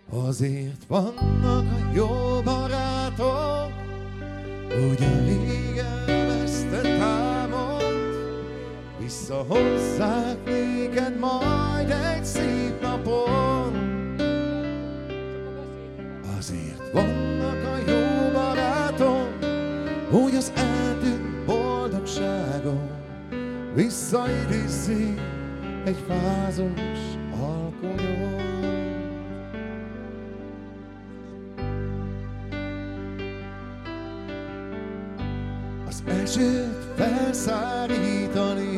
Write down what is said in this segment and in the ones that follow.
Azért vannak a jó barátok, hogy a rég elvesztett álmod visszahozzák néked majd egy szép napon. Azért vannak a jó barátok, hogy az eltűnt boldogságon visszaidézzék egy fázos alkonyon. Az esőt felszárítani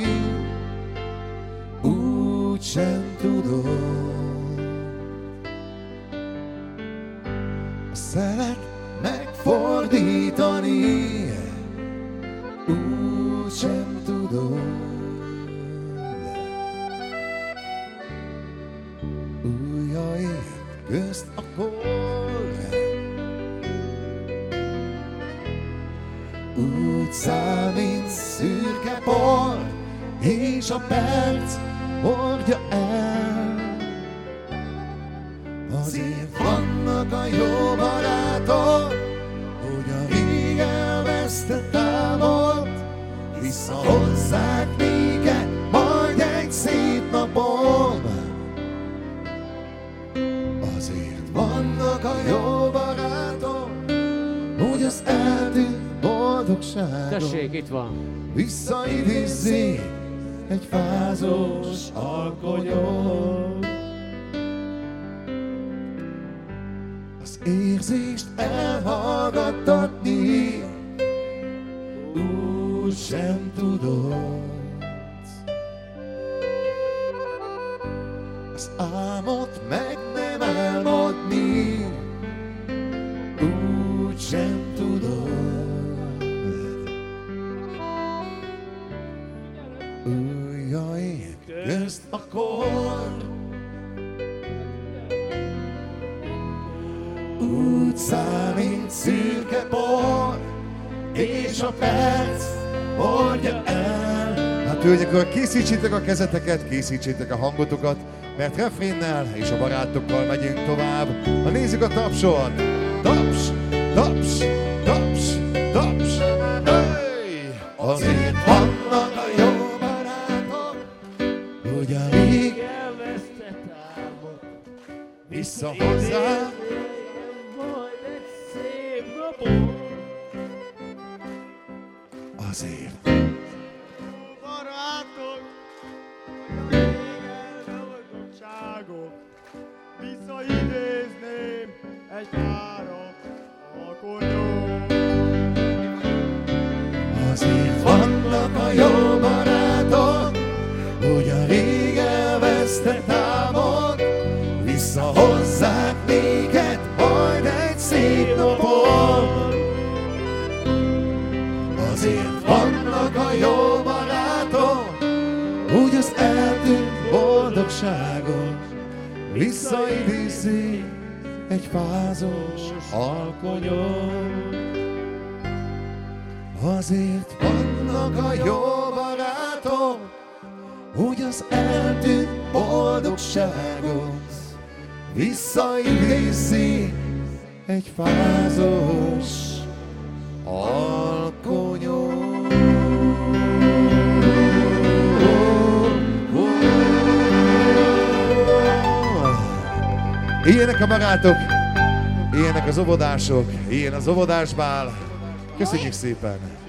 úgy sem tudod, a szelet megfordítani úgy sem tudod. Ujjaid közt a kor úgy számít szürke por, és a perc hordja el. Azért vannak a jó barátok, hogy a rég elvesztett álmod visszahozzák néked majd egy szép napon. Azért vannak a jó barátok, hogy az eltűnt boldogságot tessék, itt van. visszaidézzék egy fázos alkonyon. Az érzést elhallgattatni úgy sem tudod. Az álmot meg nem álmodni úgy sem tudod. Ujjaid közt a kor úgy számít szürke por, és a perc hordja el. Hát hölgyek, akkor készítsétek a kezeteket, készítsétek a hangotokat, mert refrénnel és a barátokkal megyünk tovább. Ha nézzük a tapsot! Taps, taps, taps, taps! Hey! Azért vannak a jó barátok, hogy a rég Elvesztett álmod visszahozzák. majd egy szép napon. Azért Barátok, hogy a régen boldogságot visszaidézném egy fáradt alkonyon. azért vannak a jó barátok, hogy a rég elvesztett álmod visszahozzák néked majd egy szép napon. Azért vannak a jó barátok, hogy az eltűnt boldogságot visszaidézzék egy fázos alkonyon. Azért vannak a jó barátok, hogy az eltűnt boldogságot visszaidézzék egy fázos alkonyon. Ilyenek a barátok, ilyenek az óvodások, ilyen az óvodásbál. Köszönjük szépen!